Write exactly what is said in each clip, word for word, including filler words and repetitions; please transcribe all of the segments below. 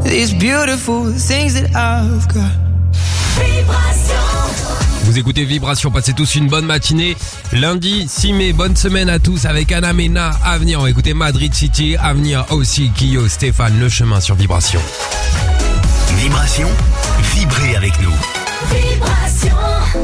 these beautiful things that I've got. Vous écoutez Vibration, passez tous une bonne matinée. Lundi six mai, bonne semaine à tous avec Anna Mena. À venir, on va écouter Madrid City. À venir aussi Kyo, Stéphane, Le Chemin sur Vibration. Vibration, vibrez avec nous. Vibration.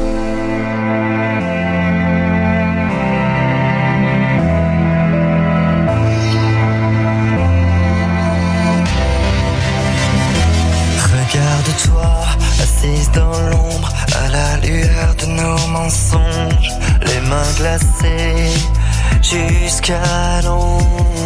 Regarde-toi, assise dans l'ombre, à la lueur de nos mensonges, les mains glacées jusqu'à l'ombre.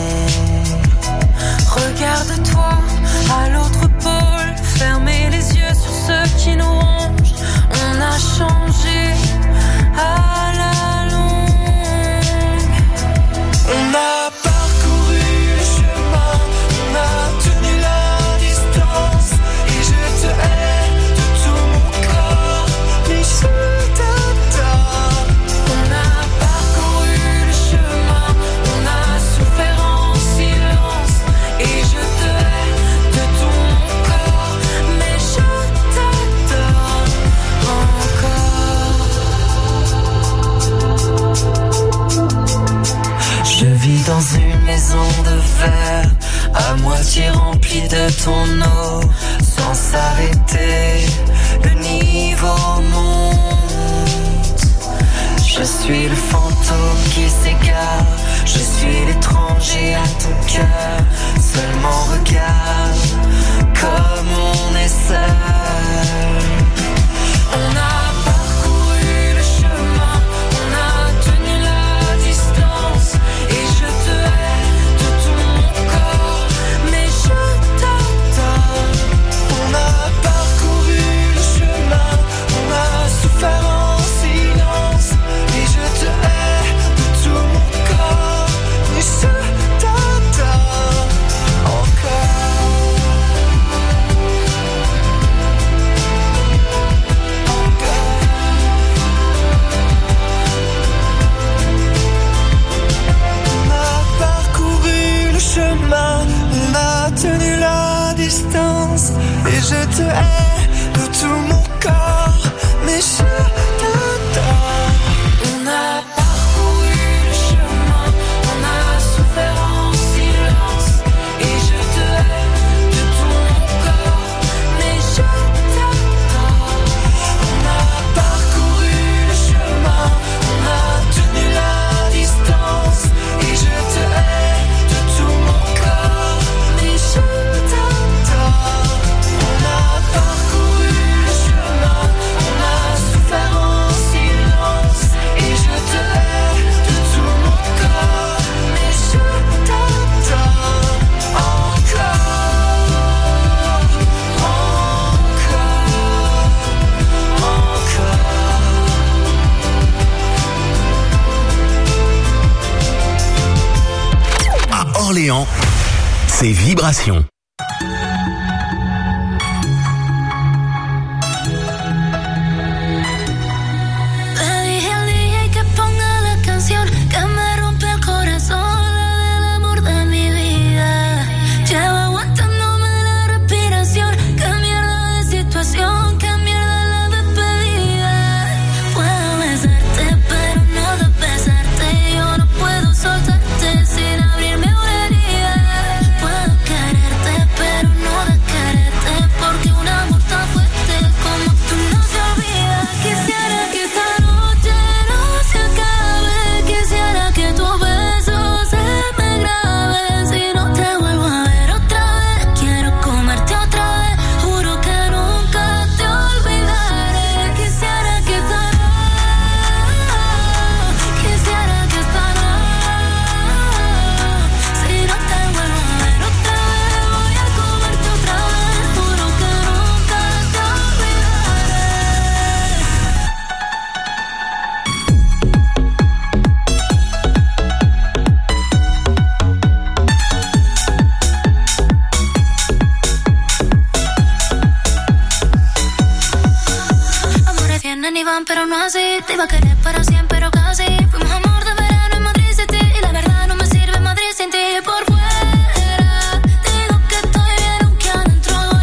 Regarde-toi, à l'autre pôle, fermez les yeux sur ceux qui nous rongent. On a changé à la longue. On a parcouru le chemin, on a tenu la distance, et je te hais de tout mon corps, mais je t'adore. On a parcouru le chemin, on a souffert en silence, et je te hais de tout mon corps, mais je t'adore encore. Je vis dans une maison de verre, à moitié remplie de ton eau, sans s'arrêter, le niveau monte. Je suis le fantôme qui s'égare, je suis l'étranger à ton cœur. Seulement regarde comme on est seul. On a parcouru le chemin, on a tenu la distance, et je te hais de tout mon corps, mais je t'adore. On a parcouru le chemin, on a souffert en silence, et je te hais de tout mon corps, mais je t'adore encore. On a parcouru le chemin, on a tenu la distance, et je te hais de tout mon corps, mais je t'adore. On a parcouru le chemin, on a souffert en silence, et je te hais de tout mon corps, mais je t'adore. On a parcouru le chemin, on a tenu la distance, et je te hais de tout mon corps, mais je t'adore. On a parcouru le chemin, on a souffert en silence, et je te hais de tout mon corps, mais je t'adore encore, encore, encore. À Orléans, c'est Vibration. Le dije al D J que ponga la canción que me rompe el corazón, la del amor de mi vida. Llevo aguantándome la respiración. Qué mierda de situación, qué mierda la despedida. Puedo besarte, pero no de besarte. Yo no puedo soltarte sin abrirme una herida. Puedo quererte, pero no de quererte, porque un amor tan fuerte como tú no se olvida. Quisiera que esta noche no se acabe, quisiera que tu beso se me grabe. Si no te vuelvo a ver otra vez, quiero comerte otra vez, juro que nunca te olvidaré. Quisiera que esta noche, quisiera que esta noche, si no te vuelvo a ver otra vez, voy a comerte otra vez, juro que nunca te olvidaré. Amores vienen y van, pero no así. Te iba a querer para siempre, pero casi. Fuimos amor de verano en Madrid City, y la verdad no me sirve Madrid sin ti. Por fuera digo que estoy bien, aunque adentro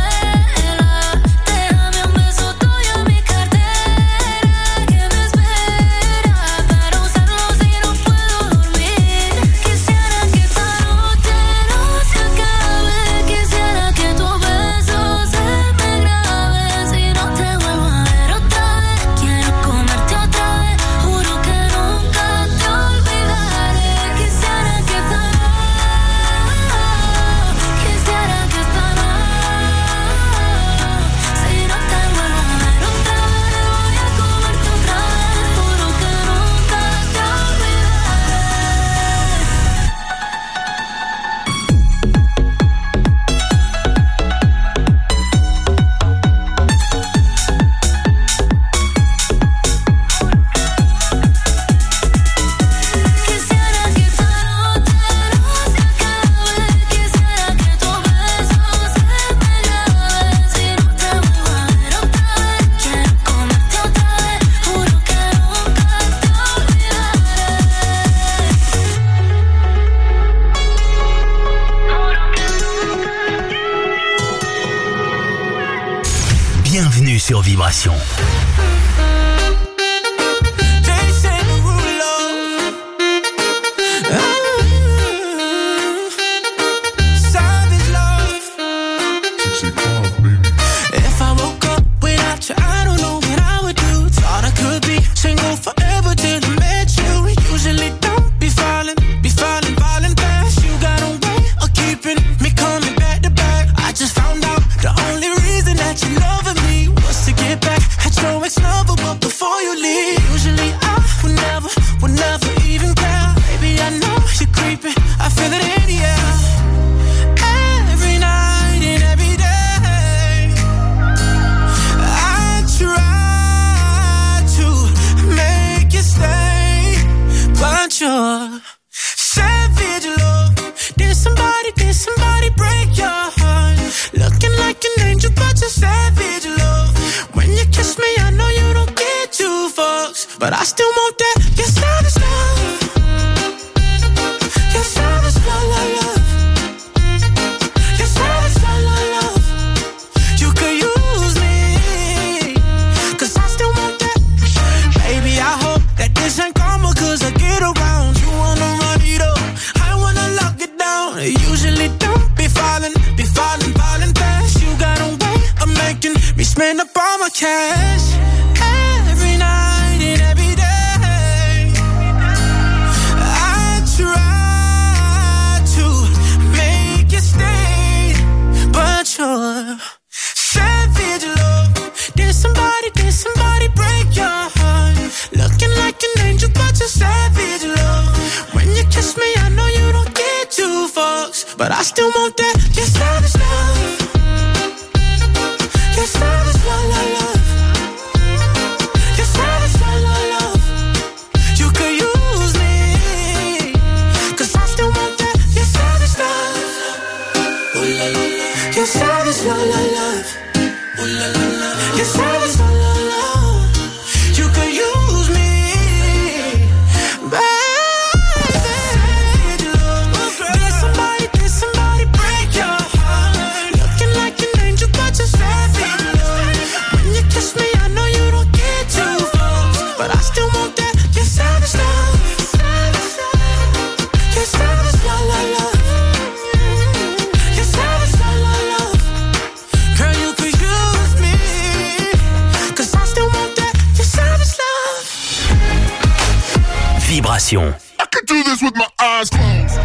sur Vibration. But I still want that, your savage love. Your savage love, love, love. Your savage love, love, love. You could use me, cause I still want that. Baby, I hope that this ain't karma, cause I get around. You wanna run it up, I wanna lock it down. I usually don't be falling, be falling, falling fast. You got a way of making me spend up all my cash. Every night and every day, I try to make you stay, but you're savage love. Did somebody, did somebody break your heart? Looking like an angel, but you're savage love. When you kiss me, I know you don't get two fucks, but I still want that, your savage love. Your savage love, love, love. Your savage love, love, love. Ooh la la la. Your savage love, love, love. You could use me, baby. Did somebody, did somebody break your heart? Looking like an angel, but you're savage love. When you kiss me, I know you don't get two fucks, but I still want that. Your savage love. Your savage love, love, love. Vibration. I could do this with my eyes closed.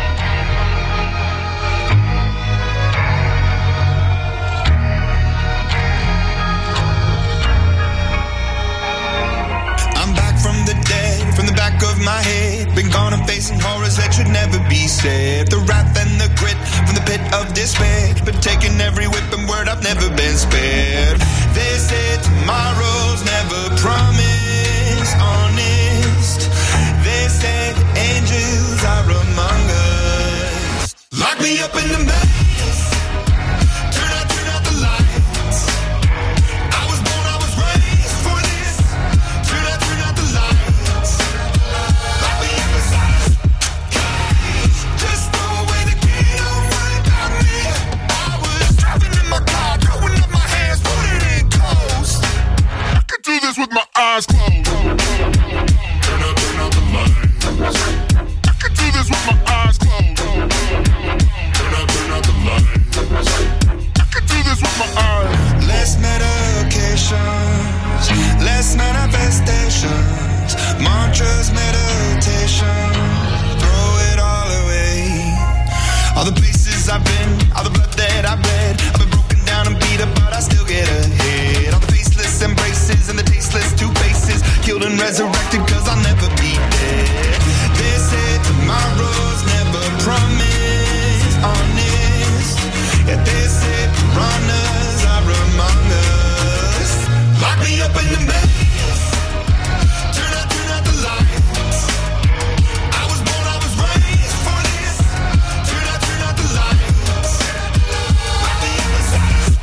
I'm back from the dead, from the back of my head. Been gone and facing horrors that should never be said. The wrath and the grit from the pit of despair. Been taking every whip and word, I've never been spared. They say tomorrow's never promised, honest. They say the angels are among us. Lock me up in the maze. Turn out, turn out the lights. I was born, I was raised for this. Turn out, turn out the lights. Lock me up inside this cage. Just throw away the key, don't worry about me. I was driving in my car, throwing up my hands, put it in close. I could do this with my eyes closed. Turn out, turn out the lights. I could do this with my eyes closed. Turn out, turn out the lights. I could do this with my eyes. Less medications, less manifestations, mantras, meditation, throw it all away. All the places I've been, all the blood that I've bled, I've been broken down and beat up, but I still get ahead. All the faceless embraces and the tasteless two faces, killed and resurrected, cause I'll never be dead. They say tomorrow's never promised, honest. Yeah, they say piranhas are among us. Lock me up in the maze. Turn out, turn out the lights. I was born, I was raised for this. Turn out, turn out the lights. Lock me up inside this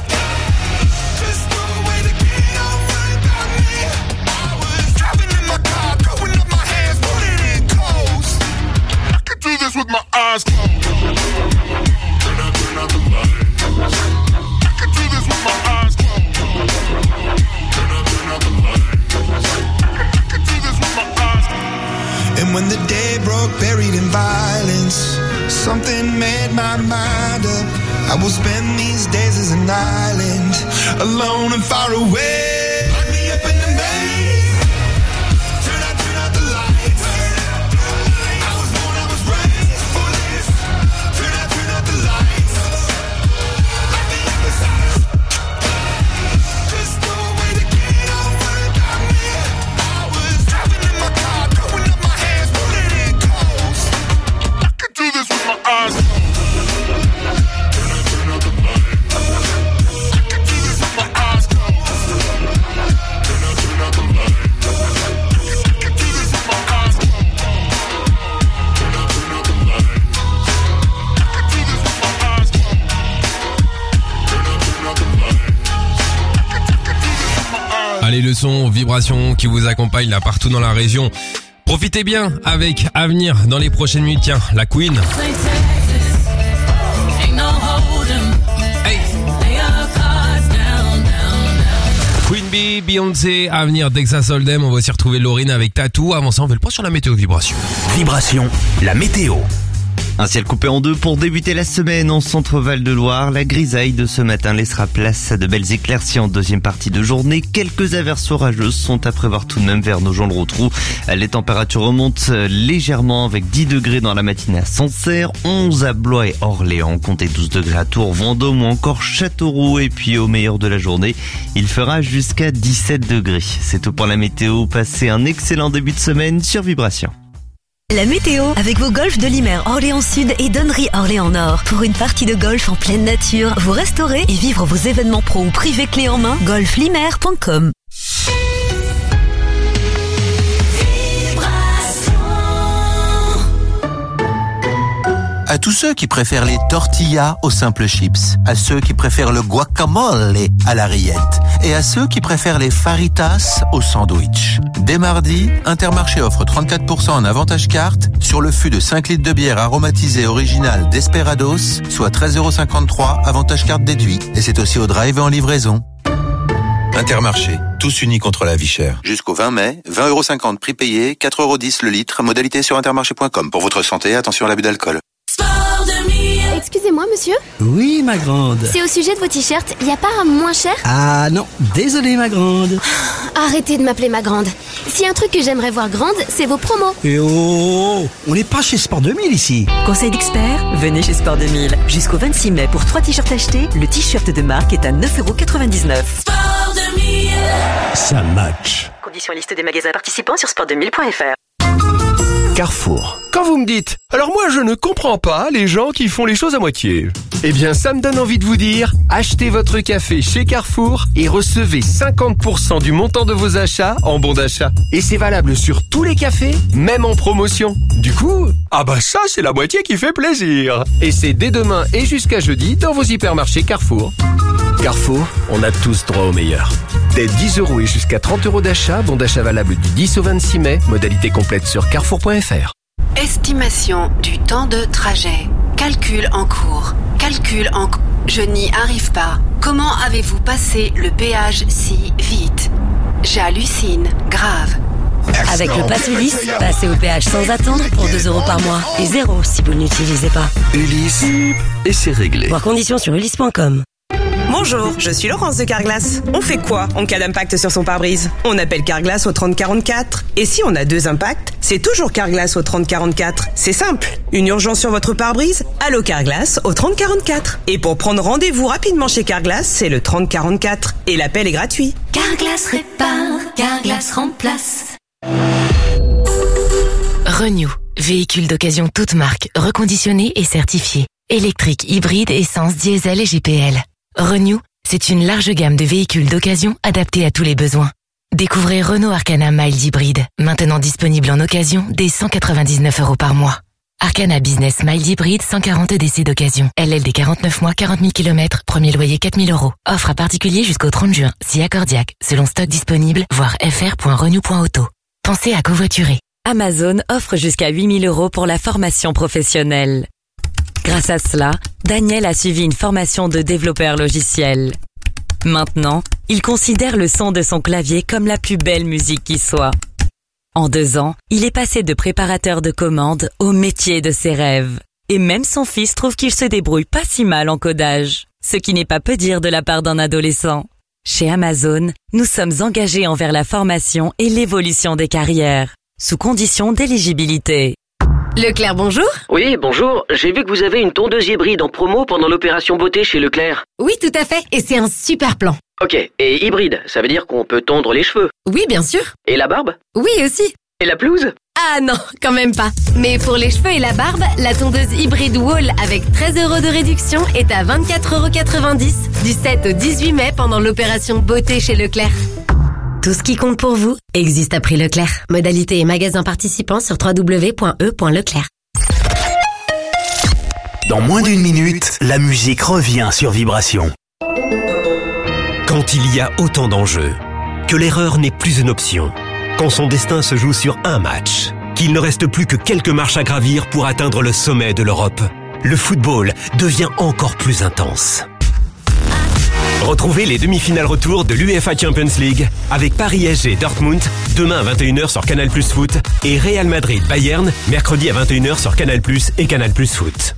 cage. Just throw away the key, don't worry about me. I was driving in my car. buried in violence. Something made my mind up. I will spend these days as an island, alone and far away. Lock me up in the maze. Turn out, turn out the lights. I was born, I was raised for this. Turn out, turn out the lights. Lock me up inside. Just no way to get over got me. I was driving in my car, throwing up my hands, putting in coals. I could do this with my eyes closed. Allez, le son Vibration qui vous accompagne là partout dans la région. Profitez bien avec Avenir dans les prochaines minutes. Tiens, la Queen. Hey. Queen Bee, Beyoncé, Avenir, Texas Hold'em. On va aussi retrouver Laurine avec Tattoo. Avant ça, on fait le point sur la météo Vibration. Vibration, la météo. Un ciel coupé en deux pour débuter la semaine en centre-Val de Loire. La grisaille de ce matin laissera place à de belles éclaircies en deuxième partie de journée. Quelques averses orageuses sont à prévoir tout de même vers nos Nogent-le-Rotrou. Les températures remontent légèrement avec dix degrés dans la matinée à Sancerre, onze à Blois et Orléans, comptez douze degrés à Tours, Vendôme ou encore Châteauroux. Et puis au meilleur de la journée, il fera jusqu'à dix-sept degrés. C'est tout pour la météo. Passez un excellent début de semaine sur Vibration. La météo avec vos golfs de Limer Orléans Sud et Donnery Orléans Nord. Pour une partie de golf en pleine nature, vous restaurez et vivre vos événements pro ou privés clés en main. golf limer point com. À tous ceux qui préfèrent les tortillas aux simples chips, à ceux qui préfèrent le guacamole à la rillette et à ceux qui préfèrent les faritas au sandwich. Dès mardi, Intermarché offre trente-quatre pour cent en avantage carte sur le fût de cinq litres de bière aromatisée originale Desperados, soit treize euros cinquante-trois, avantage carte déduit. Et c'est aussi au drive et en livraison. Intermarché, tous unis contre la vie chère. Jusqu'au vingt mai, vingt euros cinquante prix payé, quatre euros dix le litre, modalité sur intermarché point com. Pour votre santé, attention à l'abus d'alcool. Excusez-moi, monsieur. Oui, ma grande. C'est au sujet de vos t-shirts, y a pas un moins cher? Ah non, désolé, ma grande. Arrêtez de m'appeler ma grande. S'il y a un truc que j'aimerais voir grande, c'est vos promos. Et oh, on n'est pas chez Sport deux mille ici. Conseil d'expert, venez chez Sport deux mille. Jusqu'au vingt-six mai, pour trois t-shirts achetés, le t-shirt de marque est à neuf euros quatre-vingt-dix-neuf. Sport deux mille. Ça match. Conditions et liste des magasins participants sur sport deux mille point f r. Carrefour. Quand vous me dites « Alors moi je ne comprends pas les gens qui font les choses à moitié », eh bien ça me donne envie de vous dire « Achetez votre café chez Carrefour et recevez cinquante pour cent du montant de vos achats en bon d'achat. Et c'est valable sur tous les cafés, même en promotion. Du coup, ah bah ça c'est la moitié qui fait plaisir. Et c'est dès demain et jusqu'à jeudi dans vos hypermarchés Carrefour. Carrefour, on a tous droit au meilleur. Dès dix euros et jusqu'à trente euros d'achat, bon d'achat valable du dix au vingt-six mai, modalité complète sur carrefour point f r. Estimation du temps de trajet. Calcul en cours. Calcul en cours. Je n'y arrive pas. Comment avez-vous passé le péage si vite? J'hallucine. Grave. Avec le Pass Ulysse, passez au péage sans attendre pour deux euros par mois. Et zéro si vous ne l'utilisez pas. Ulysse, et c'est réglé. Voir conditions sur ulysse point com. Bonjour, je suis Laurence de Carglass. On fait quoi en cas d'impact sur son pare-brise? On appelle Carglass au trente quarante-quatre. Et si on a deux impacts, c'est toujours Carglass au trente quarante-quatre. C'est simple. Une urgence sur votre pare-brise? Allô Carglass au trente quarante-quatre. Et pour prendre rendez-vous rapidement chez Carglass, c'est le trente quarante-quatre. Et l'appel est gratuit. Carglass répare, Carglass remplace. Renew, véhicule d'occasion toute marque, reconditionné et certifié. Électrique, hybride, essence, diesel et G P L. Renew, c'est une large gamme de véhicules d'occasion adaptés à tous les besoins. Découvrez Renault Arcana Mild Hybride, maintenant disponible en occasion dès cent quatre-vingt-dix-neuf euros par mois. Arcana Business Mild Hybride, cent quarante D C d'occasion. L L D quarante-neuf mois, quarante mille kilomètres, premier loyer quatre mille euros. Offre à particulier jusqu'au trente juin, si accordiaque, selon stock disponible, voir f r point renew point auto. Pensez à covoiturer. Amazon offre jusqu'à huit mille euros pour la formation professionnelle. Grâce à cela, Daniel a suivi une formation de développeur logiciel. Maintenant, il considère le son de son clavier comme la plus belle musique qui soit. En deux ans, il est passé de préparateur de commandes au métier de ses rêves. Et même son fils trouve qu'il se débrouille pas si mal en codage. Ce qui n'est pas peu dire de la part d'un adolescent. Chez Amazon, nous sommes engagés envers la formation et l'évolution des carrières, sous condition d'éligibilité. Leclerc, bonjour. Oui, bonjour. J'ai vu que vous avez une tondeuse hybride en promo pendant l'opération beauté chez Leclerc. Oui, tout à fait. Et c'est un super plan. Ok. Et hybride, ça veut dire qu'on peut tondre les cheveux. Oui, bien sûr. Et la barbe? Oui, aussi. Et la pelouse? Ah non, quand même pas. Mais pour les cheveux et la barbe, la tondeuse hybride Wall avec treize euros de réduction est à vingt-quatre euros quatre-vingt-dix du sept au dix-huit mai pendant l'opération beauté chez Leclerc. Tout ce qui compte pour vous existe à prix Leclerc. Modalité et magasins participants sur w w w point e point leclerc. Dans moins d'une minute, la musique revient sur Vibration. Quand il y a autant d'enjeux, que l'erreur n'est plus une option, quand son destin se joue sur un match, qu'il ne reste plus que quelques marches à gravir pour atteindre le sommet de l'Europe, le football devient encore plus intense. Retrouvez les demi-finales retour de l'UEFA Champions League avec Paris S G Dortmund demain à vingt et une heures sur Canal Plus Foot et Real Madrid Bayern mercredi à vingt et une heures sur Canal Plus et Canal Plus Foot.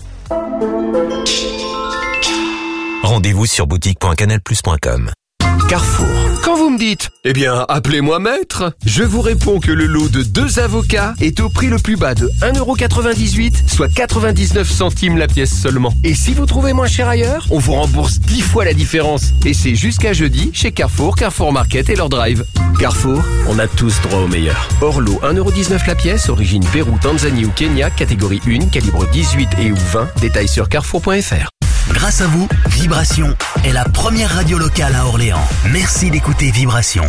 Rendez-vous sur boutique point canal plus point com. Carrefour. Quand vous me dites, eh bien, appelez-moi maître, je vous réponds que le lot de deux avocats est au prix le plus bas de un euro quatre-vingt-dix-huit, soit quatre-vingt-dix-neuf centimes la pièce seulement. Et si vous trouvez moins cher ailleurs, on vous rembourse dix fois la différence. Et c'est jusqu'à jeudi chez Carrefour, Carrefour Market et leur drive. Carrefour, on a tous droit au meilleur. Hors lot, un euro dix-neuf la pièce, origine Pérou, Tanzanie ou Kenya, catégorie un, calibre dix-huit et ou vingt, détails sur carrefour point f r. Grâce à vous, Vibration est la première radio locale à Orléans. Merci d'écouter Vibration.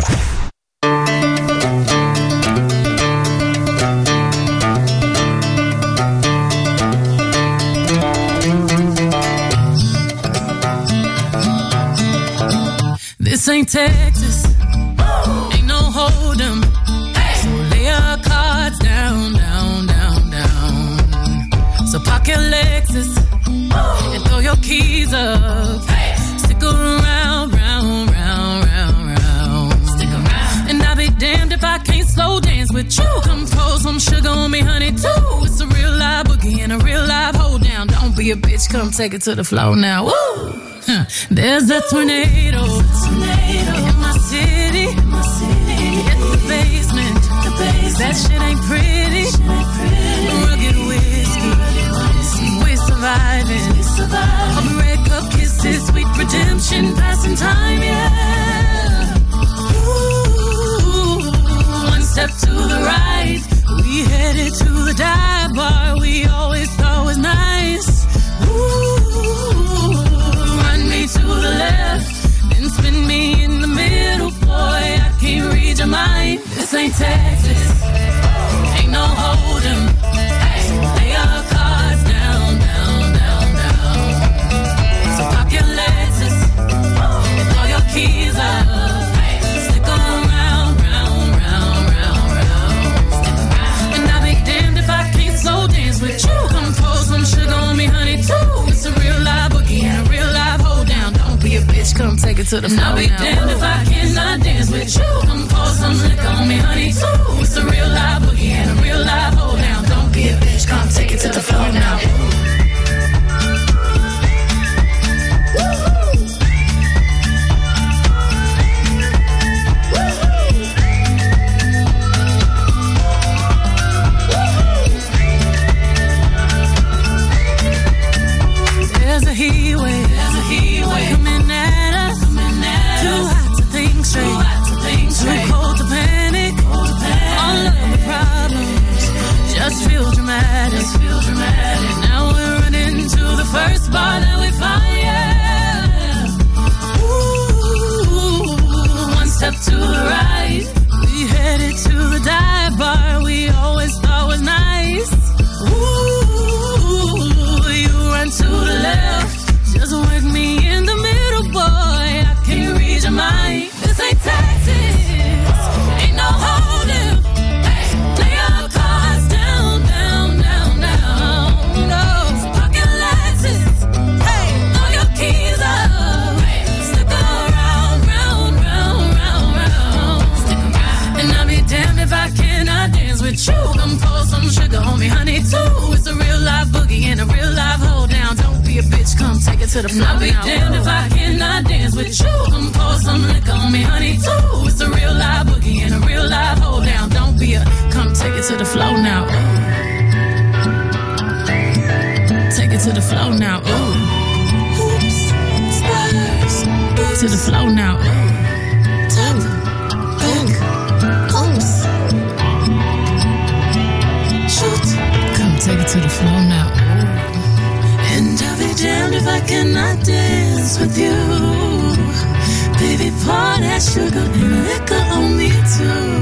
This ain't Texas, ain't no hold'em. So lay your cards down, down, down, down. So park your Lexus and throw your keys up. Stick around, round, round, round, round. Stick around. And I'll be damned if I can't slow dance with you. Come pour some sugar on me, honey, too. It's a real live boogie and a real live hold down. Don't be a bitch, come take it to the floor now. Woo! Huh. There's a tornado, tornado in my city. In my city. Hit the basement. The basement. That shit ain't pretty. Shit ain't pretty. Rugged whiskey. We're surviving. We're surviving. I'll be red cup kisses, sweet redemption, passing time, yeah. Ooh, one step to the right. We headed to the dive bar we always thought was nice. Ooh, run me to the left, then spin me in the middle, boy. I can't read your mind. This ain't Texas, ain't no hold'em. Lay your cards down, down, down, down. So pop your Lexus and throw your keys up. Stick around, round, round, round, round. And I'll be damned if I can't slow dance with you. Come pour some sugar on me, honey, too. It's a real live boogie and a real live hold down. Don't be a bitch, come take it to the floor. And I'll be damned if I cannot dance with you. Come pour some liquor on me, honey, too. It's a real live boogie and a real live hold down. Don't be a bitch, come take it to the floor now. There's a heat wave, there's a heat wave coming at us, coming at too us. Hot to think straight, too hot to think straight, too cold to panic, cold to panic. All of the problems just feel dramatic, just feel dramatic. Now we're running to the first bar that we find, yeah. Ooh, one step to the right, we headed to the dive bar we always thought was nice. Ooh, you run to the left, just work me in the middle, boy. I can't read your mind. This ain't Texas, ain't no hold'em. Lay your cards down, down, down, down. No, so park your Lexus. be a bitch, come take it to the floor. I'll be damned if I cannot dance with you. Come pour some liquor on me, honey, too. It's a real live boogie and a real live hold down. Don't be a, come take it to the floor now. Ooh. Take it to the floor now. Ooh. Oops, Spurs. To the floor now. Ooh. Tap, back, oops. Shoot. Come take it to the floor now. Ooh. And I'll be damned if I cannot dance with you. Baby, pour that sugar and liquor on me too.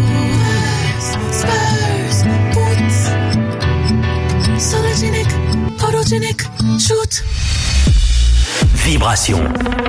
Spurs, boots. Sologenic, photogenic, shoot. Vibration.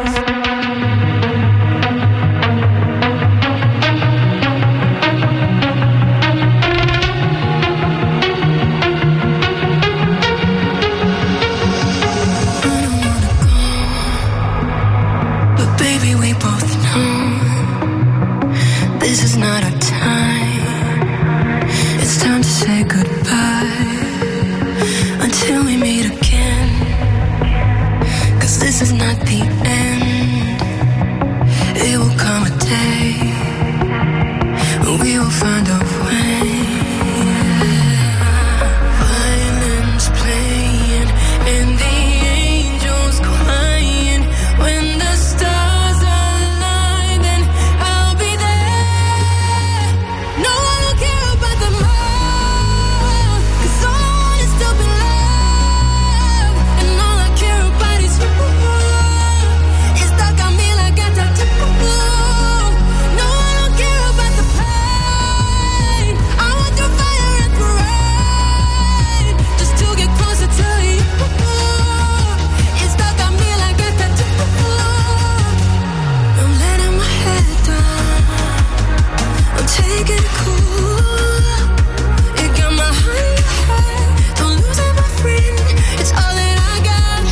This is not our time. It's time to say goodbye until we meet again. 'Cause this is not the end. It will come a day when we will find a way. Violins playing and the angels crying. When the stars align, then I'll be there. No, I don't care about the more, 'cause all I want is to be loved. And all I care about is you. It's stuck on me like a tattoo. No, I don't care about the pain. I want your fire and rain, just to get closer to you. It's stuck on me like a tattoo. I'm letting my head down. I'm taking it cool. It got my heart in your head. Don't lose it, my friend. It's all that I got.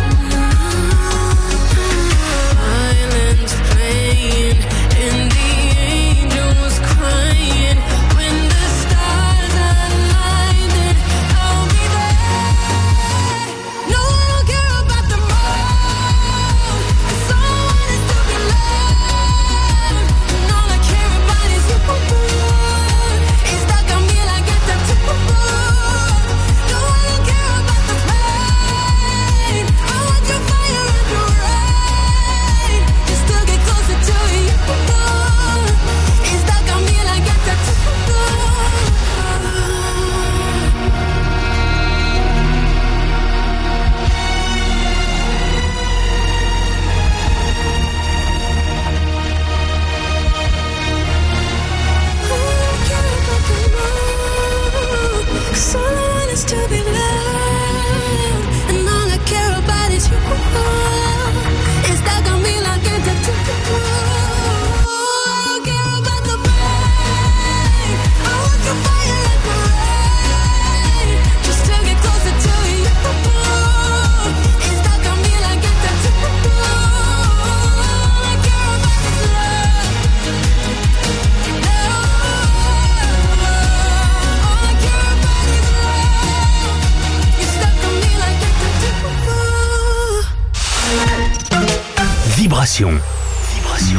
Violins playing and the angels crying. When the stars align, then I'll be there. No, I don't care about the more, 'cause all I want is to be loved. And all I care about is you. It's stuck on me like a tattoo. No, I don't care about the pain. I want your fire and your rain, just to get closer to you. It's stuck on me like a tattoo. Cause all I want is to be loved, and all I care about is you. It's stuck on me like a tattoo. I don't care about the pain. I want your fire and the rain, just to get closer to you. It's stuck on me like a tattoo. All I care about is love. All I care about is love. It's stuck on me like a tattoo. Vibration. Vibration.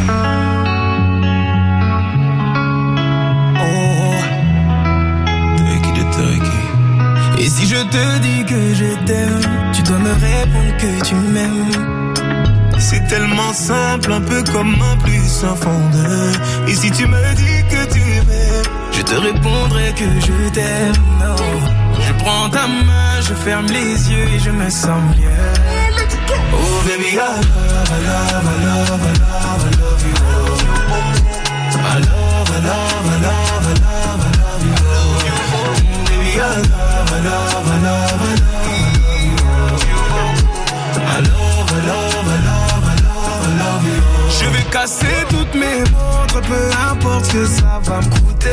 Et si je te dis que je t'aime, tu dois me répondre que tu m'aimes. C'est tellement simple, un peu comme un plus un fond de. Et si tu me dis que tu m'aimes, je te répondrai que je t'aime. Oh, je prends ta main, je ferme les yeux et je me sens mieux. Oh baby, I love, I love, I love, I love, I love you. I love, I love, I love, I love, I love you. Baby, I love, I love, I love, I love you. I love, I love, I love, I love, I love you. Je vais casser toutes mes montres, peu importe ce que ça va me coûter.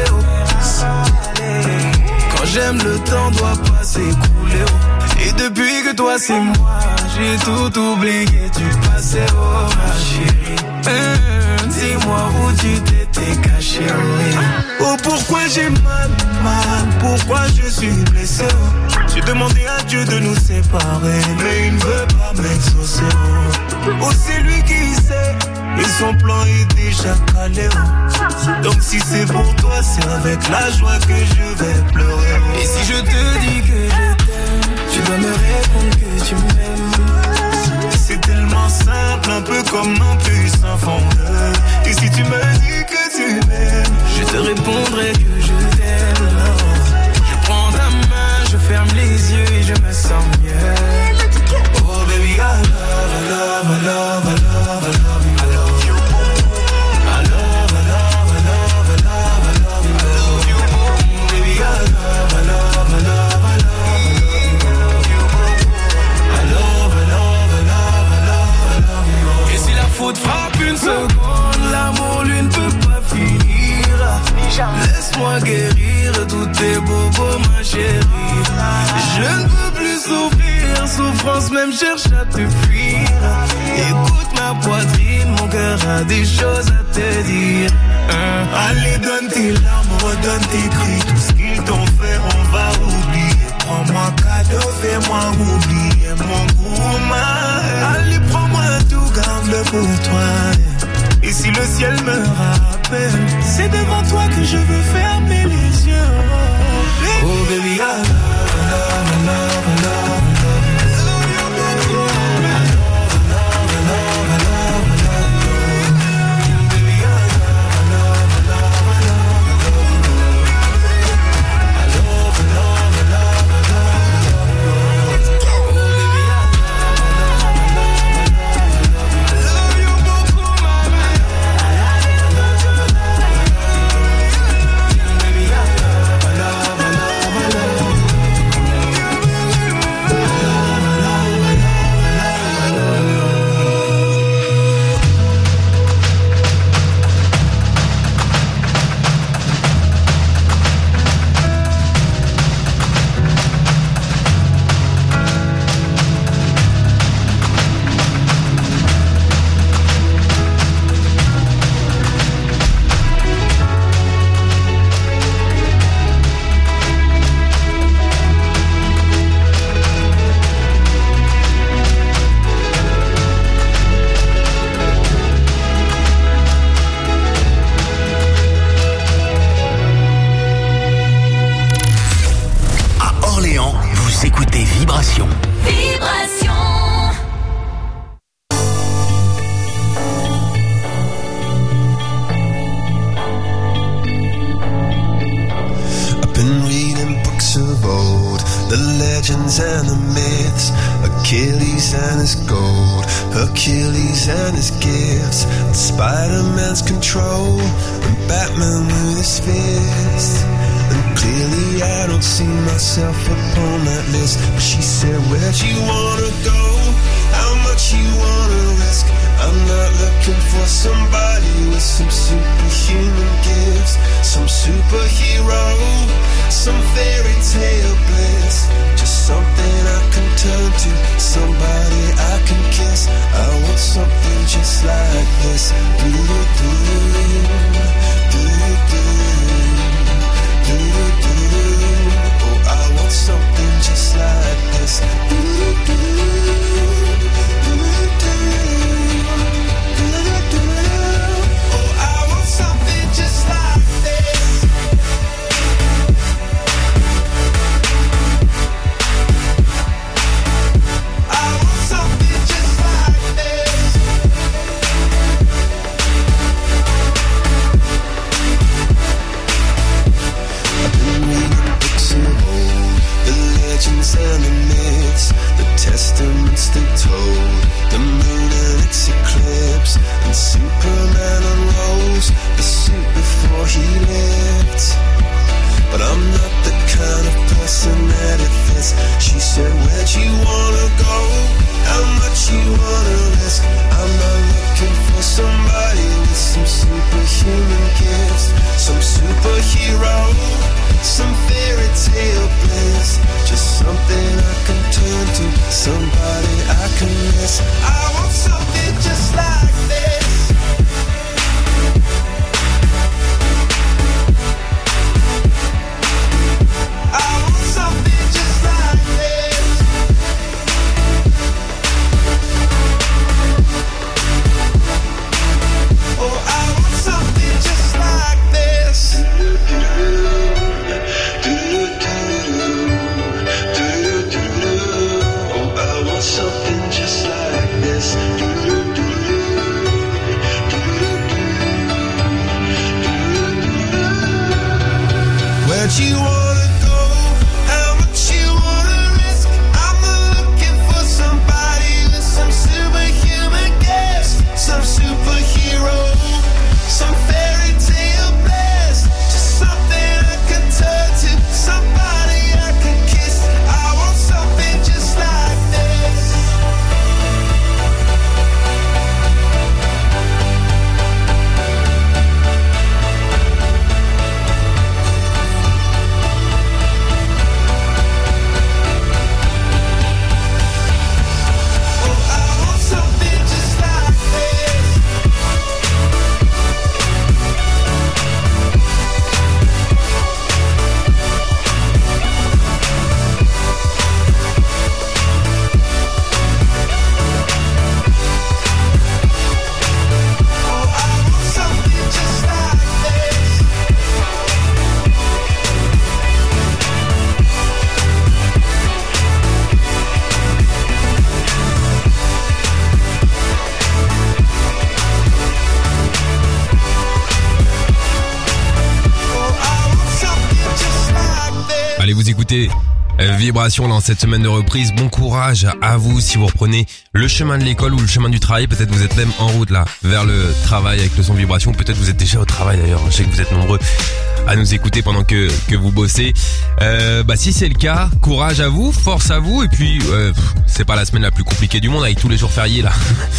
Quand j'aime, le temps doit pas s'écouler. Et depuis que toi c'est moi, j'ai tout oublié du passé, oh ma chérie. Hum, dis-moi où tu t'étais caché, oh, oh pourquoi j'ai mal, mal, pourquoi je suis blessé, oh. Tu demandé à Dieu de nous séparer, mais il ne veut pas m'exaucer. Oh, c'est lui qui sait, et son plan est déjà calé. Oh. Donc si c'est pour toi, c'est avec la joie que je vais pleurer. Oh. Et si je te dis que je t'aime, tu dois me répondre que tu m'aimes. C'est tellement simple, un peu comme un puissant fondeur. Et si tu me dis que tu m'aimes, je te répondrai que je t'aime. Je prends ta main, je ferme les yeux et je me sens mieux. Oh baby, I love, I love, I love, I love, I love you. I love you. I love, I love, I love, I love, I love you. I love you. Baby, I love, I love, I love, I love, I love you. I love, I love, I love, I love, I love you. Et si la faute frappe une seconde, l'amour lui ne peut pas finir. Laisse-moi guérir tous tes bobos, ma chérie. Je ne peux plus souffrir, souffrance même cherche à te fuir. Écoute ma poitrine, mon cœur a des choses à te dire. Hein? Allez, donne tes larmes, redonne tes cris. Tout ce qu'ils t'ont fait, on va oublier. Prends-moi cadeau, fais-moi oublier mon gourmand. Allez, prends-moi tout, garde-le pour toi. Et si le ciel me rappelle, c'est devant toi que je veux fermer les yeux. Oh baby, I love, I love, I love, I love, Vibration. Vibration. I've been reading books of old, the legends and the myths, Achilles and his gold, Hercules and his gifts, and Spider-Man's control, and Batman with his fist. And clearly I don't see myself upon that list. But she said, where'd you wanna go? How much you wanna risk? I'm not looking for somebody with some superhuman gifts, some superhero, some fairy tale bliss. Just something I can turn to, somebody I can kiss. I want something just like this. Do do do do do. Oh, I want something just like this. Oh, I want something just like this. I want something just like this. And the myths, the testaments they told, the moon and its eclipse, and Superman unrolls the suit before he lived. But I'm not the kind of person that it fits. She said, where'd you wanna go? How much you wanna risk? I'm not looking for somebody with some superhuman gifts, some superhero, some fairy tale bliss. Just something I can turn to, somebody I can miss. I want something just like this. I want something just like this. vous écoutez euh, Vibration dans cette semaine de reprise. Bon courage à vous si vous reprenez le chemin de l'école ou le chemin du travail. Peut-être vous êtes même en route là, vers le travail avec le son Vibration. Peut-être vous êtes déjà au travail d'ailleurs. Je sais que vous êtes nombreux à nous écouter pendant que que vous bossez. Euh, bah si c'est le cas, courage à vous, force à vous. Et puis euh, c'est pas la semaine la plus compliquée du monde avec tous les jours fériés là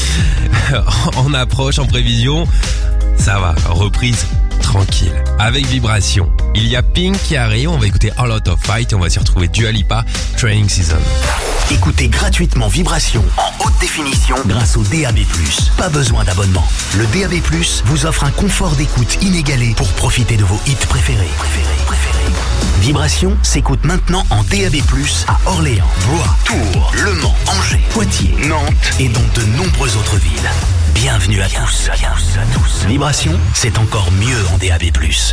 en approche, en prévision. Ça va, reprise tranquille. Avec Vibration, il y a Pink qui arrive. On va écouter A Lot of Fight et on va s'y retrouver Dua Lipa, Training Season. Écoutez gratuitement Vibration en haute définition grâce au D A B plus. Pas besoin d'abonnement. Le D A B plus vous offre un confort d'écoute inégalé pour profiter de vos hits préférés. préférés, préférés. Vibration s'écoute maintenant en D A B plus à Orléans, Blois, Tours, Le Mans, Angers, Poitiers, Nantes et dans de nombreuses autres villes. Bienvenue à tous. Bienvenue à tous. Vibration, c'est encore mieux en D A B plus.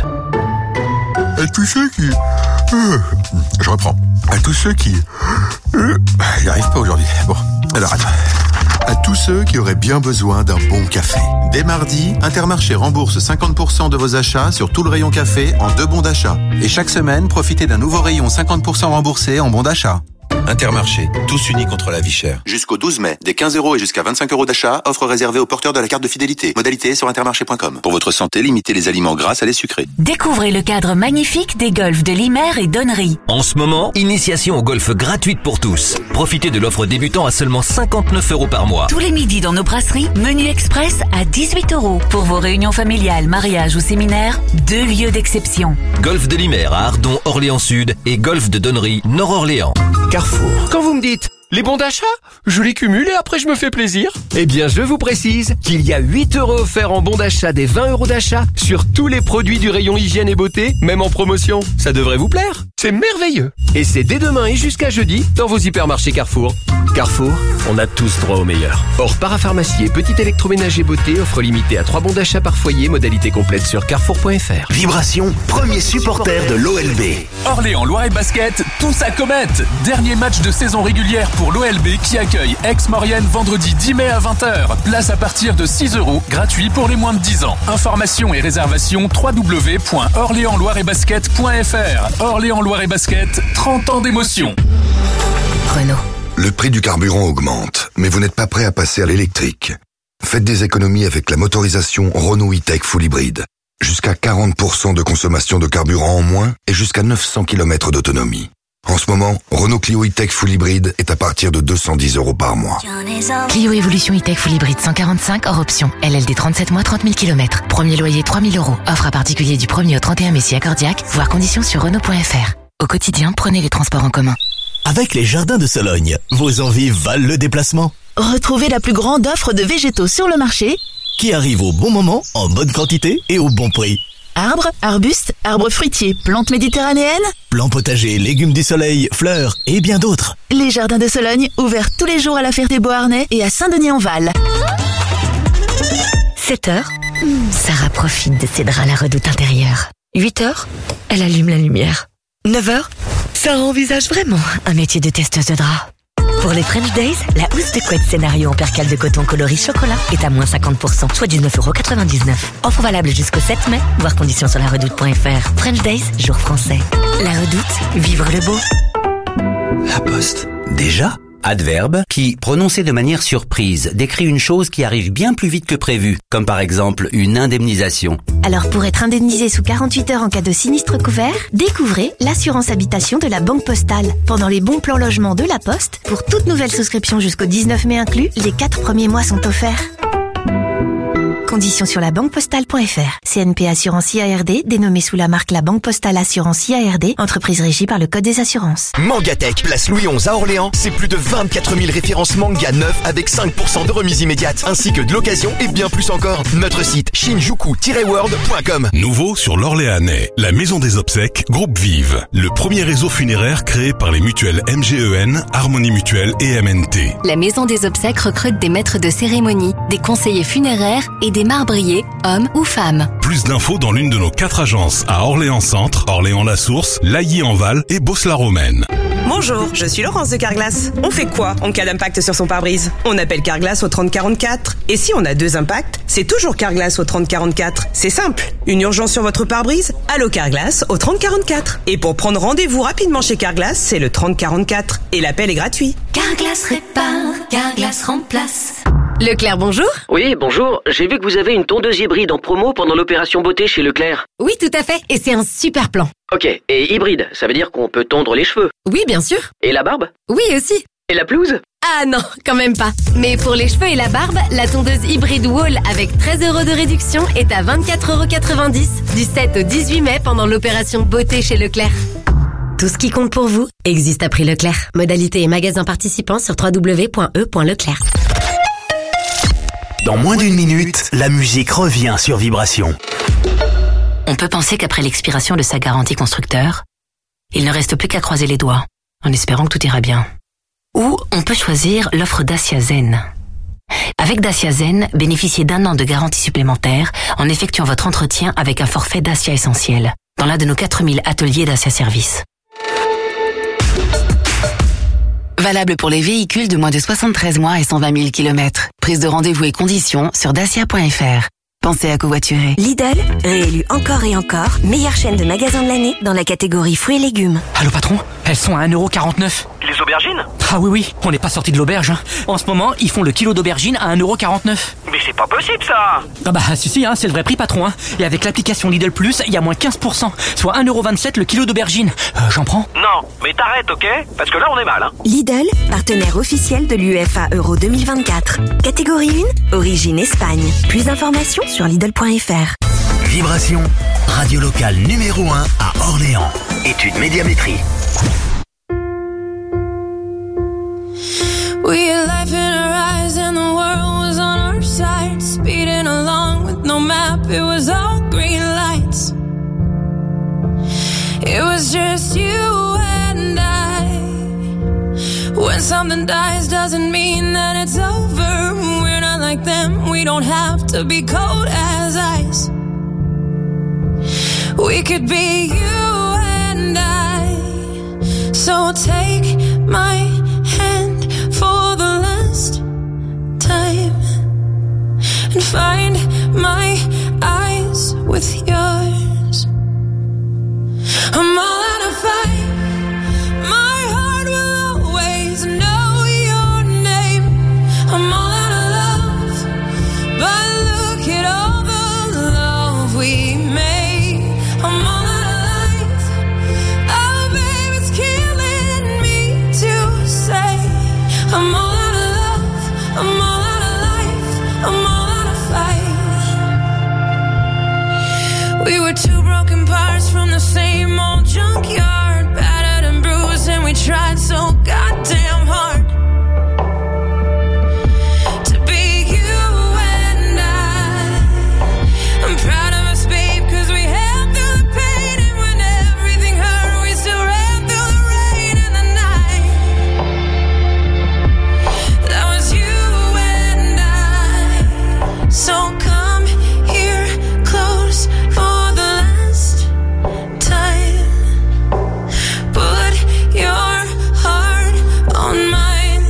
À tous ceux qui... Euh, je reprends. À tous ceux qui... Euh, il n'y arrive pas aujourd'hui. Bon, alors attends. À tous ceux qui auraient bien besoin d'un bon café. Dès mardi, Intermarché rembourse cinquante pour cent de vos achats sur tout le rayon café en deux bons d'achat. Et chaque semaine, profitez d'un nouveau rayon cinquante pour cent remboursé en bons d'achat. Intermarché, tous unis contre la vie chère. Jusqu'au douze mai, des quinze euros et jusqu'à vingt-cinq euros d'achat, offre réservée aux porteurs de la carte de fidélité. Modalité sur intermarché point com. Pour votre santé, limitez les aliments gras à les sucrés. Découvrez le cadre magnifique des golfs de Limer et Donnery. En ce moment, initiation au golf gratuite pour tous. Profitez de l'offre débutant à seulement cinquante-neuf euros par mois. Tous les midis dans nos brasseries, menu express à dix-huit euros. Pour vos réunions familiales, mariages ou séminaires, deux lieux d'exception. Golf de Limer à Ardon, Orléans Sud et golf de Donnery, Nord-Orléans. Carrefour. Quand vous me dites les bons d'achat, je les cumule et après je me fais plaisir. Eh bien, je vous précise qu'il y a huit euros offerts en bons d'achat des vingt euros d'achat sur tous les produits du rayon hygiène et beauté, même en promotion. Ça devrait vous plaire. C'est merveilleux. Et c'est dès demain et jusqu'à jeudi dans vos hypermarchés Carrefour. Carrefour, on a tous droit au meilleur. Or, parapharmacie et petit électroménager beauté, offre limitée à trois bons d'achat par foyer, modalité complète sur carrefour point f r. Vibration, premier supporter de l'O L B. Orléans Loire et Basket, tous à Comète. Dernier match de saison régulière pour l'O L B qui accueille Aix-Maurienne vendredi dix mai à vingt heures. Place à partir de six euros, gratuit pour les moins de dix ans. Informations et réservations w w w point orléans loire et basket point f r. Orléans Loire et Basket, trente ans d'émotion. Renault. Le prix du carburant augmente, mais vous n'êtes pas prêt à passer à l'électrique. Faites des économies avec la motorisation Renault E-Tech Full Hybrid. Jusqu'à quarante pour cent de consommation de carburant en moins et jusqu'à neuf cents kilomètres d'autonomie. En ce moment, Renault Clio E-Tech Full Hybrid est à partir de deux cent dix euros par mois. Clio Evolution E-Tech Full Hybrid cent quarante-cinq hors option. L L D trente-sept mois, trente mille kilomètres. Premier loyer trois mille euros. Offre à particulier du premier au trente et un mai si accordiaque. Voir conditions sur Renault point f r. Au quotidien, prenez les transports en commun. Avec les Jardins de Sologne, vos envies valent le déplacement. Retrouvez la plus grande offre de végétaux sur le marché, qui arrive au bon moment, en bonne quantité et au bon prix. Arbres, arbustes, arbres fruitiers, plantes méditerranéennes, plants potagers, légumes du soleil, fleurs et bien d'autres. Les Jardins de Sologne, ouverts tous les jours à la Ferté-Beauharnais et à Saint-Denis-en-Val. sept heures, Sarah profite de ses draps à la redoute intérieure. huit heures, elle allume la lumière. neuf heures, Sarah envisage vraiment un métier de testeuse de draps. Pour les French Days, la housse de couette scénario en percale de coton coloris chocolat est à moins cinquante pour cent, soit dix-neuf euros quatre-vingt-dix-neuf. Offre valable jusqu'au sept mai, voir conditions sur la redoute point f r. French Days, jour français. La redoute, vivre le beau. La Poste. Déjà ? Adverbe qui, prononcé de manière surprise, décrit une chose qui arrive bien plus vite que prévu, comme par exemple une indemnisation. Alors pour être indemnisé sous quarante-huit heures en cas de sinistre couvert, découvrez l'assurance habitation de la Banque Postale. Pendant les bons plans logement de la Poste, pour toute nouvelle souscription jusqu'au dix-neuf mai inclus, les quatre premiers mois sont offerts. Conditions sur la banque postale point f r. C N P Assurance I A R D, dénommée sous la marque La Banque Postale Assurance I A R D, entreprise régie par le Code des assurances. Mangatech, place Louis onze à Orléans, c'est plus de vingt-quatre mille références manga neufs avec cinq pour cent de remise immédiate, ainsi que de l'occasion et bien plus encore. Notre site shinjuku tiret world point com. Nouveau sur l'Orléanais, la Maison des Obsèques, Groupe Vive. Le premier réseau funéraire créé par les mutuelles M G E N, Harmonie Mutuelle et M N T. La Maison des Obsèques recrute des maîtres de cérémonie, des conseillers funéraires et des marbriers, hommes ou femmes. Plus d'infos dans l'une de nos quatre agences à Orléans Centre, Orléans-la-Source, Lailly-en-Val et Beauce-la-Romaine. Bonjour, je suis Laurence de Carglass. On fait quoi en cas d'impact sur son pare-brise? On appelle Carglass au trente quarante-quatre. Et si on a deux impacts, c'est toujours Carglass au trente quarante-quatre. C'est simple. Une urgence sur votre pare-brise? Allô Carglass au trente quarante-quatre. Et pour prendre rendez-vous rapidement chez Carglass, c'est le trente quarante-quatre. Et l'appel est gratuit. Carglass répare, Carglass remplace. Leclerc, bonjour. Oui, bonjour. J'ai vu que vous avez une tondeuse hybride en promo pendant l'opération beauté chez Leclerc. Oui, tout à fait. Et c'est un super plan. Ok. Et hybride, ça veut dire qu'on peut tondre les cheveux? Oui, bien sûr. Et la barbe? Oui, aussi. Et la pelouse? Ah non, quand même pas. Mais pour les cheveux et la barbe, la tondeuse hybride Wall avec treize euros de réduction est à vingt-quatre euros quatre-vingt-dix du sept au dix-huit mai pendant l'opération beauté chez Leclerc. Tout ce qui compte pour vous existe à prix Leclerc. Modalité et magasins participants sur w w w point e point leclerc. Dans moins d'une minute, la musique revient sur Vibration. On peut penser qu'après l'expiration de sa garantie constructeur, il ne reste plus qu'à croiser les doigts, en espérant que tout ira bien. Ou on peut choisir l'offre Dacia Zen. Avec Dacia Zen, bénéficiez d'un an de garantie supplémentaire en effectuant votre entretien avec un forfait Dacia Essentiel, dans l'un de nos quatre mille ateliers Dacia Service. Valable pour les véhicules de moins de soixante-treize mois et cent vingt mille kilomètres. Prise de rendez-vous et conditions sur dacia point f r. Pensez à covoiturer. Lidl, réélu encore et encore, meilleure chaîne de magasins de l'année dans la catégorie fruits et légumes. Allô patron, elles sont à un euro quarante-neuf. Les aubergines? Ah oui oui, on n'est pas sorti de l'auberge. Hein. En ce moment, ils font le kilo d'aubergines à un euro quarante-neuf. Mais c'est pas possible ça! Ah bah si si, hein, c'est le vrai prix patron. Hein. Et avec l'application Lidl Plus, il y a moins quinze pour cent, soit un euro vingt-sept le kilo d'aubergines. Euh, j'en prends? Non, mais t'arrêtes, ok? Parce que là on est mal. Hein. Lidl, partenaire officiel de l'U E F A Euro deux mille vingt-quatre. Catégorie un, origine Espagne. Plus d'informations sur Lidl point f r. Vibration, radio locale numéro un à Orléans. Étude médiamétrie. We had life in our eyes and the world was on our side. Speeding along with no map, it was all green lights. It was just you and I. When something dies doesn't mean that it's over. We're not like them, we don't have to be cold as ice. We could be you and I. So take my hand for the last time and find my eyes with yours. I'm all out of fight. My heart will always know your name. I'm all out of love, but look at all the love we made. I'm all out of life. Oh babe, it's killing me to say I'm all out of love, I'm all out of life, I'm all out of fight. We were two broken parts from the same old junkyard, battered and bruised, and we tried so goddamn hard to be you and I. I'm proud of us, babe, cause we held through the pain, and when everything hurt, we still ran through the rain and the night. That was you and I. So come here close for the last time. Put your heart on mine.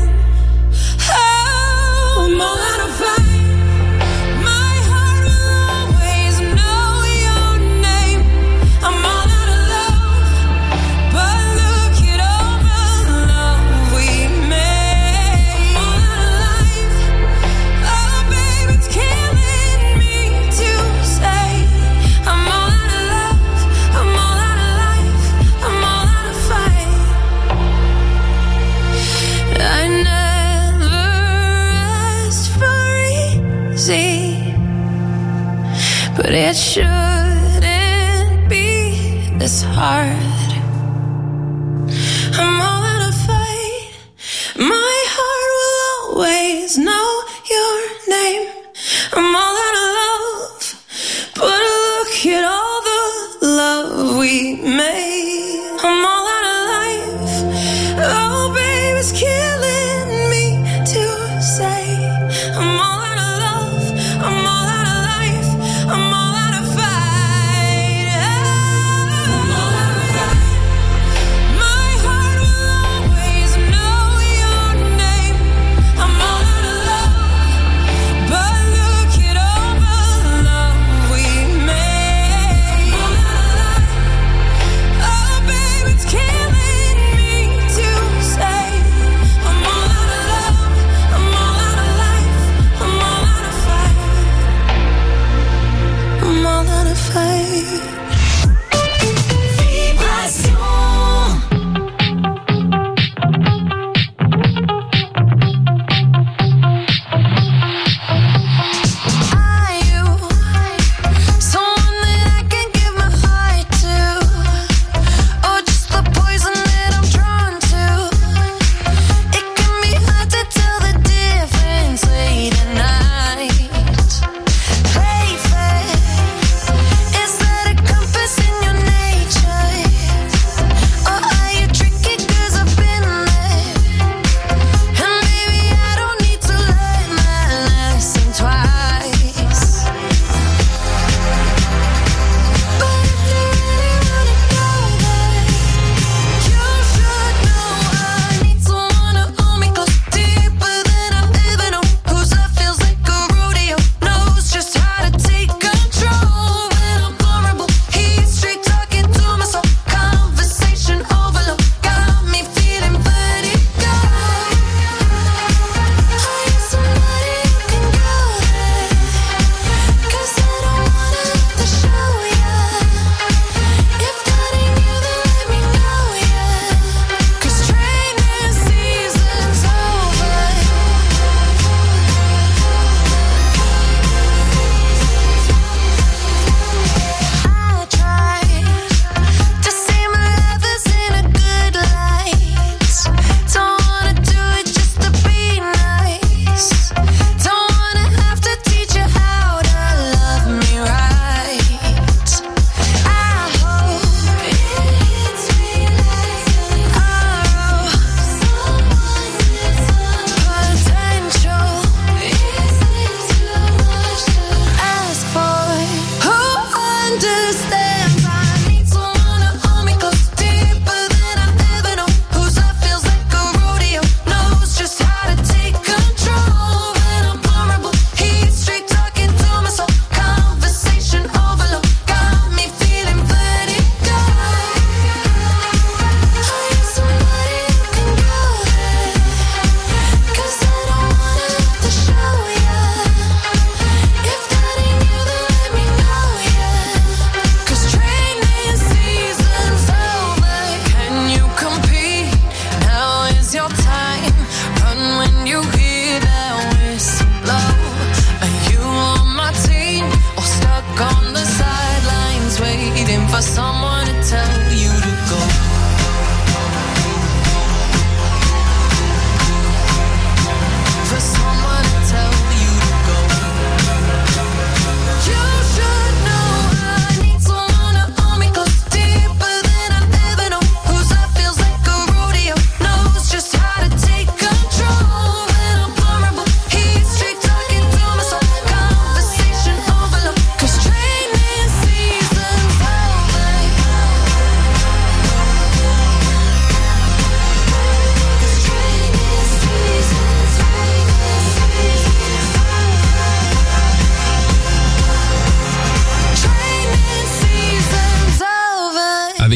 Oh, I'm all out of fight. My heart will always know your name. I'm all out of love, but look at all the love we made. I'm all out of life. Oh, babe, it's killing me to say I'm all out of love, I'm all out of life, I'm all out of fight. I never asked for easy, but it shouldn't be this hard. I'm all out of fight. My heart will always know your name. I'm all out of love, but look at all the love we made. I'm all out of life. Oh, babe, it's killing me to say I'm all out of love, I'm all out of life, I'm all out of fight. I'm all out of fight. My heart will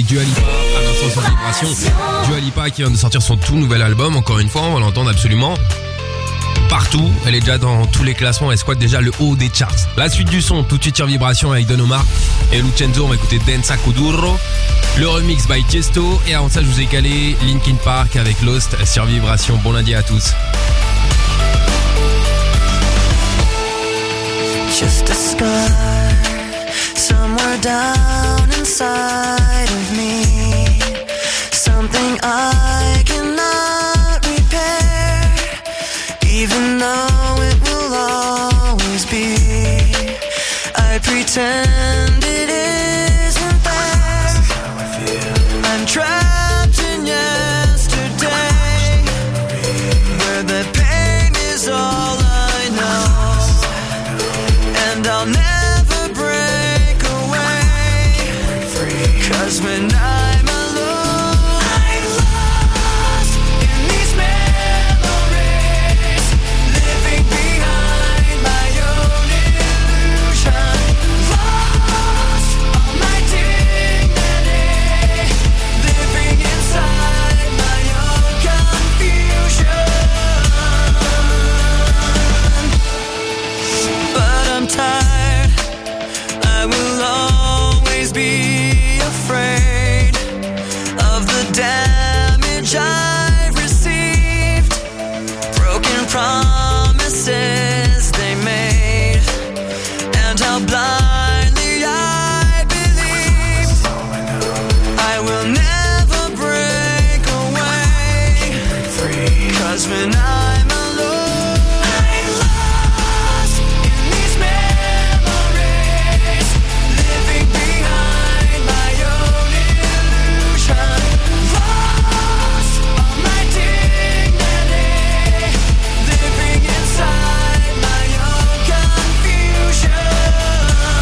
Dua Lipa à l'instant sur Vibration. Dua Lipa qui vient de sortir son tout nouvel album, encore une fois, on va l'entendre absolument partout. Elle est déjà dans tous les classements, elle squatte déjà le haut des charts. La suite du son, tout de suite sur Vibration avec Don Omar et Lucenzo, on va écouter Densa Kuduro, le remix by Tiesto, et avant ça je vous ai calé Linkin Park avec Lost sur Vibration. Bon lundi à tous. Just a scar somewhere down inside of me, something I cannot repair, even though it will always be. I pretend it isn't there. I'm trapped in yesterday, where the pain is all I know, and I'll never break away, 'cause when I'm alone, I'm lost in these memories, living behind my own illusion, lost all my dignity, living inside my own confusion. But I'm tired, I will always be afraid of the damage I've received, broken promises they made, and how blindly I believed. I will never break away, 'cause when I'm alone, I'm lost in these memories, living behind my own illusion, lost all my dignity, living inside my own confusion.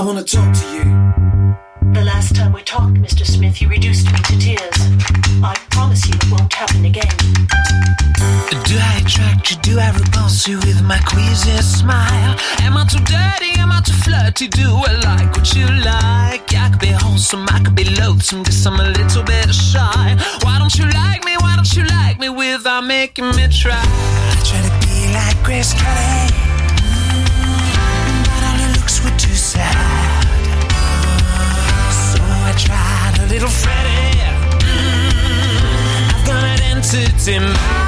I wanna talk to you. The last time we talked, Mister Smith, you reduced me to tears. I promise you it won't happen again. Do I attract you? Do I repulse you with my queasy smile? Am I too dirty? Am I too flirty? Do I like what you like? I could be wholesome, I could be loathsome, guess I'm a little bit shy. Why don't you like me? Why don't you like me without making me try? I try to be like Grace Kelly, mm, but all her looks were too sad. So I tried a little Freddie. Mm, I've got an entity mind.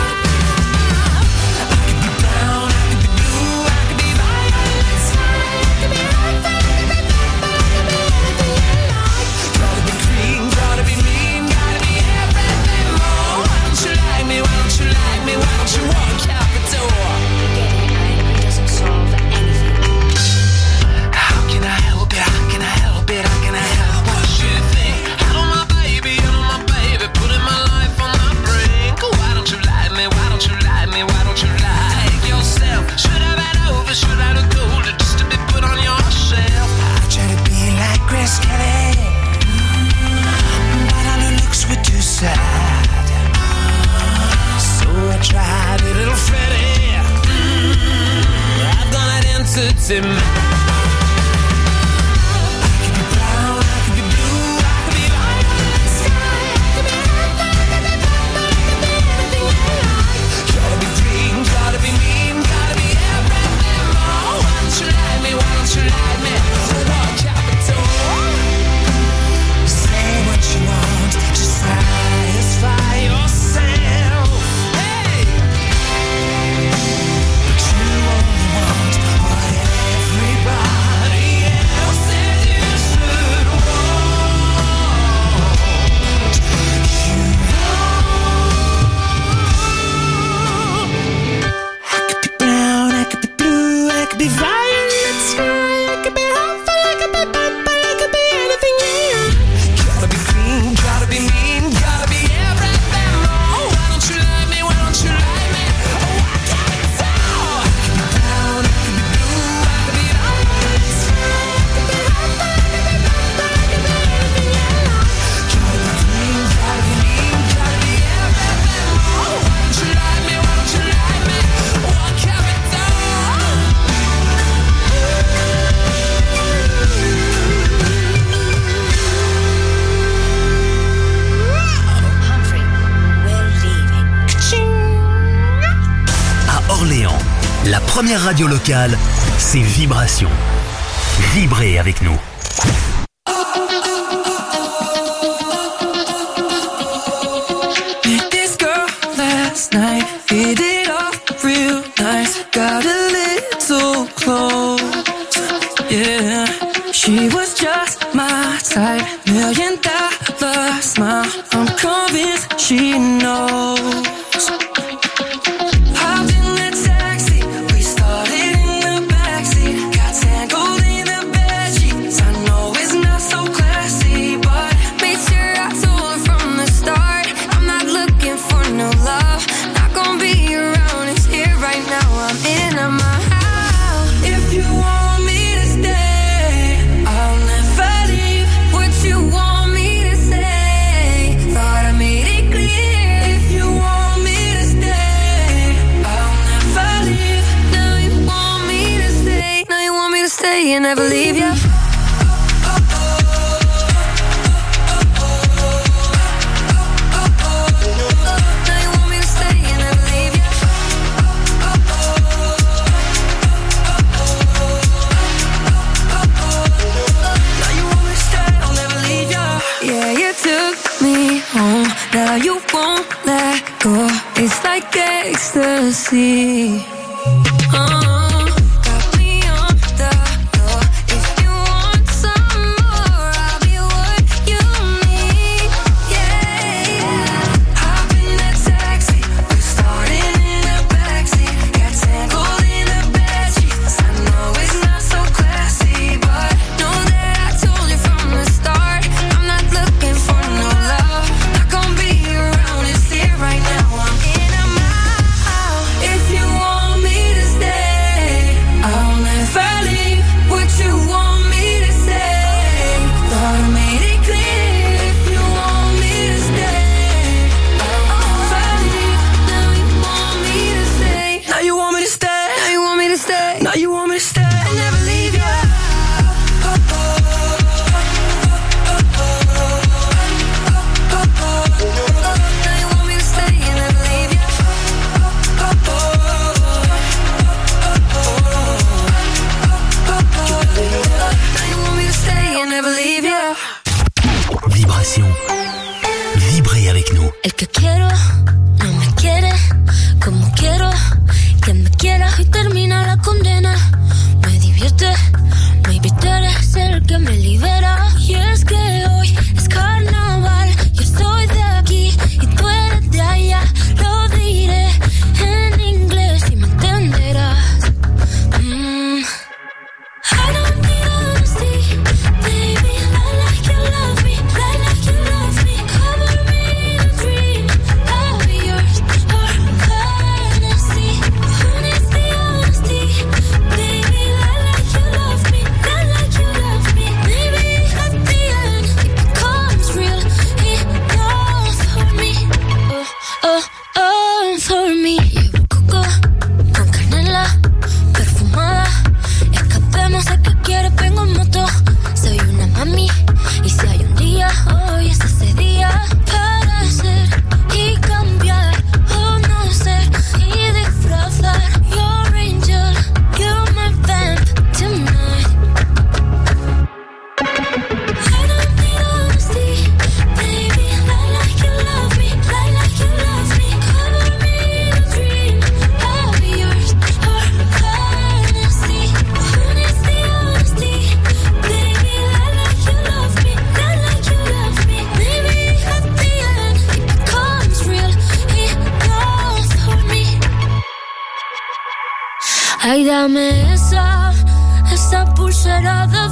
Tried a little Freddie. Mm, I've done it entity man. I could be brown, I could be blue, I could be white. I could be anything you like. Gotta be green, gotta be mean, gotta be everything more. Why don't you like me? Why don't you like me? So walk out the door. Say what you want to satisfy yourself. La première radio locale, c'est Vibration. Vibrez avec nous. Met this girl last night, hit it off real nice, got a little close. Yeah, she was just my type, million dollar smile. I'm convinced she knows. And never leave you. Now you won't let go. It's like ecstasy. Uh. If you want me to stay définition. Vibrez avec nous. El que quiero no me quiere como quiero que me quiera y termina la condena. Me divierte, maybe tú eres el que me libera. Y es que hoy es carnaval. Yo soy de aquí y tú eres de allá. Lo diré en inglés y me entenderás. Mm. I don't need honesty, baby. I like you love me, I like you love me. Cover me in a dream, I'll be yours or fantasy. Who needs the honesty, baby? I like you love me, I like you love me. Maybe at the end it becomes real enough for me. Oh, oh, oh, for me. Llevo coco con canela perfumada. Escapemos a que quieres, vengo en moto. Soy una mami y si hay un día, hoy es ese día para ser y cambiar o no ser y disfrazar. Your angel, you're my vamp tonight. I don't need honesty, baby. I like you love me, I like you love me. Cover me in a dream, I'll be yours or fantasy. Who needs the honesty, baby? I like you love me, I like you love me. Maybe at the end it becomes real enough for me. Ay, dame esa, esa pulsera de